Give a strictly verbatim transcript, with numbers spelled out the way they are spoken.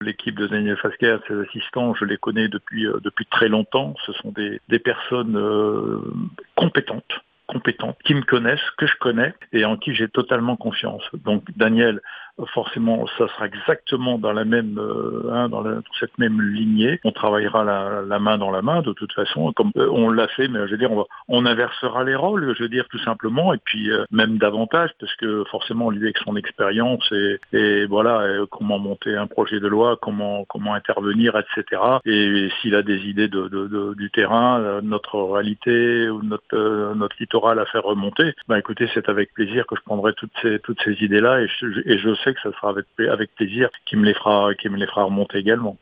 L'équipe de Daniel Fasquer, ses assistants, je les connais depuis, euh, depuis très longtemps. Ce sont des, des personnes euh, compétentes. compétentes, qui me connaissent, que je connais et en qui j'ai totalement confiance. Donc Daniel, forcément, ça sera exactement dans la même, euh, hein, dans, la, dans cette même lignée. On travaillera la, la main dans la main de toute façon, comme euh, on l'a fait, mais je veux dire, on, va, on inversera les rôles, je veux dire tout simplement, et puis euh, même davantage, parce que forcément, lui avec son expérience et, et voilà, et comment monter un projet de loi, comment comment intervenir, et cetera. Et, et s'il a des idées de, de, de, du terrain, euh, notre réalité ou notre euh, notre littoral à faire remonter, ben écoutez, c'est avec plaisir que je prendrai toutes ces toutes ces idées-là, et je, et je sais que ça sera avec, avec plaisir qu'il me les fera qu'il me les fera remonter également.